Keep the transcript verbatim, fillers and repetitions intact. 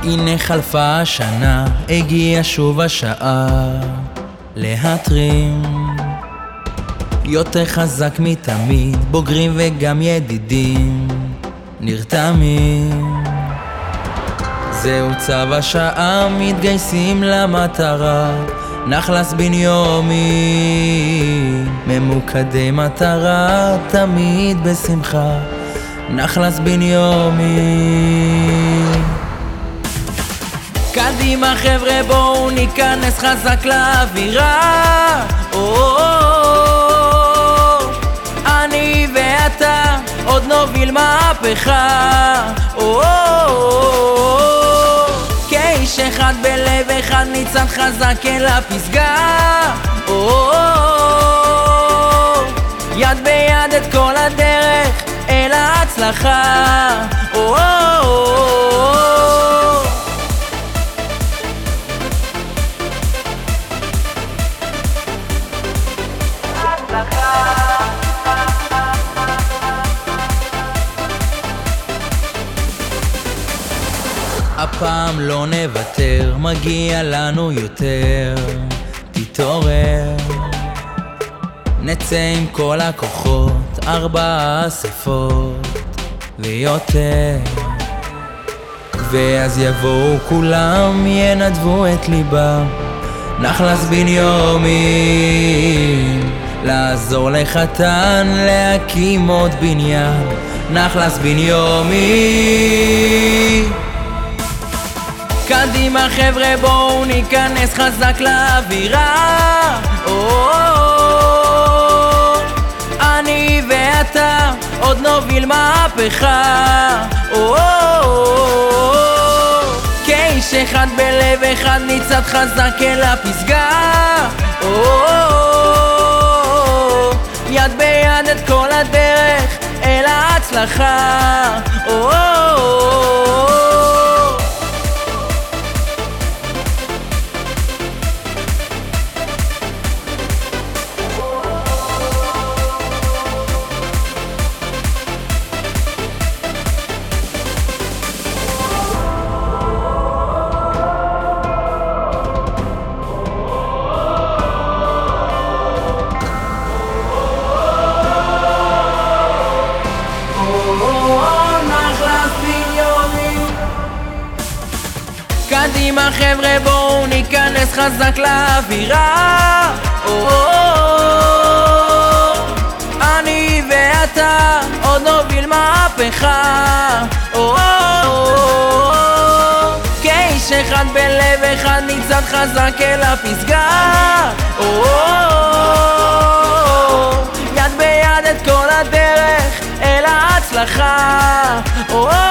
הנה חלפה השנה, הגיעה שוב השעה להתרים יותר חזק מתמיד, בוגרים וגם ידידים נרתמים. זהו צו השעה, מתגייסים למטרה, נחלס בניומי ממוקדי מטרה, תמיד בשמחה נחלס בניומי. קדימה חבר'ה, בואו ניכנס חזק לאווירה, אני ואתה עוד נוביל מהפכה, כאיש אחד בלב אחד ניצד חזק אל הפסגה, יד ביד את כל הדרך אל ההצלחה. הפעם לא נוותר, מגיע לנו יותר, תתעורר. נצא עם כל הכוחות, ארבע שפות ויותר, ואז יבואו כולם, ינדבו את ליבם, נחלס בניומין לעזור לחתן להקים עוד בניין, נחלס בניומין. קדימה חבר'ה, בואו ניכנס חזק לאווירה, אני ואתה עוד נוביל מהפכה, כאיש אחד בלב אחד ניצד חזק אל הפסגה, יד ביד את כל הדרך אל ההצלחה. קדימה חבר'ה, בואו ניכנס חזק לאווירה, אני ואתה עוד נוביל מהפכה, כאיש אחד בלב אחד ניצד חזק אל הפסגה, יד ביד את כל הדרך אל ההצלחה.